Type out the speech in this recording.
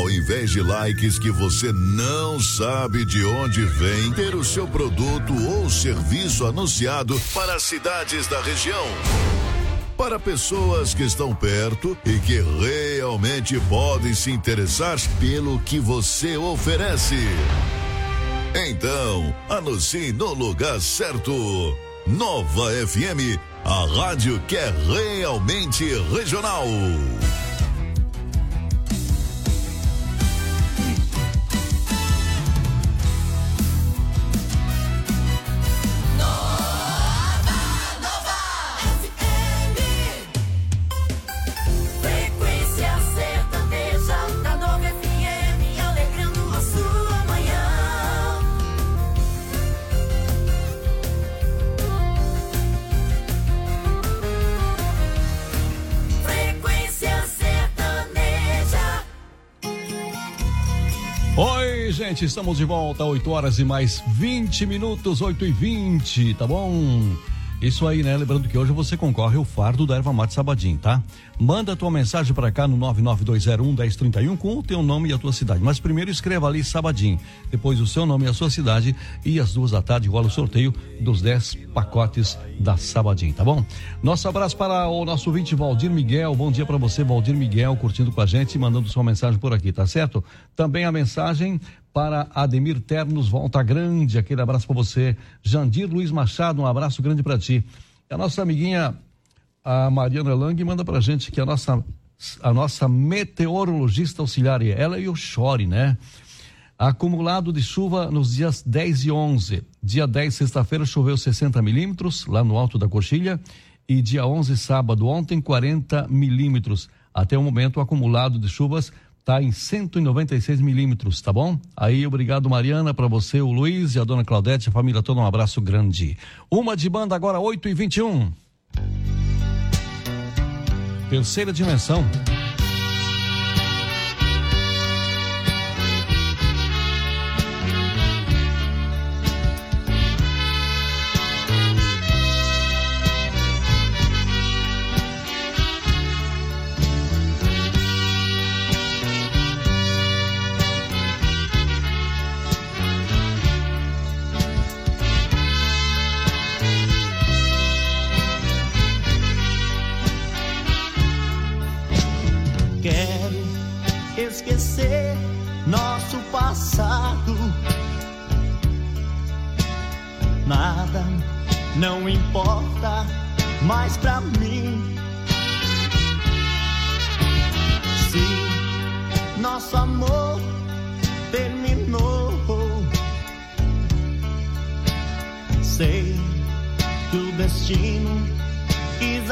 Ao invés de likes que você não sabe de onde vem, ter o seu produto ou serviço anunciado para as cidades da região. Para pessoas que estão perto e que realmente podem se interessar pelo que você oferece. Então, anuncie no lugar certo. Nova FM, a rádio que é realmente regional. Oi, gente, estamos de volta, 8 horas e mais 20 minutos, 8h20, tá bom? Isso aí, né? Lembrando que hoje você concorre ao fardo da Erva Mate Sabadim, tá? Manda a tua mensagem para cá no 99201-1031 com o teu nome e a tua cidade. Mas primeiro escreva ali Sabadim, depois o seu nome e a sua cidade, e às 2 da tarde rola o sorteio dos 10 pacotes da Sabadim, tá bom? Nosso abraço para o nosso ouvinte Valdir Miguel. Bom dia para você, Valdir Miguel, curtindo com a gente e mandando sua mensagem por aqui, tá certo? Também a mensagem para Ademir Ternos, Volta Grande, aquele abraço para você. Jandir Luiz Machado, um abraço grande para ti. A nossa amiguinha, a Mariana Lang, manda pra gente que a nossa meteorologista auxiliar, ela e o Chore, né? Acumulado de chuva nos dias 10 e 11. Dia 10, sexta-feira, choveu 60 milímetros, lá no Alto da Coxilha, e dia 11, sábado, ontem, 40 milímetros. Até o momento, o acumulado de chuvas tá em 196 milímetros, tá bom? Aí, obrigado, Mariana, para você, o Luiz e a dona Claudete, a família toda, um abraço grande. Uma de banda agora, 8h21. Terceira dimensão. Esquecer nosso passado. Nada não importa mais pra mim. Se nosso amor terminou, sei que o destino quis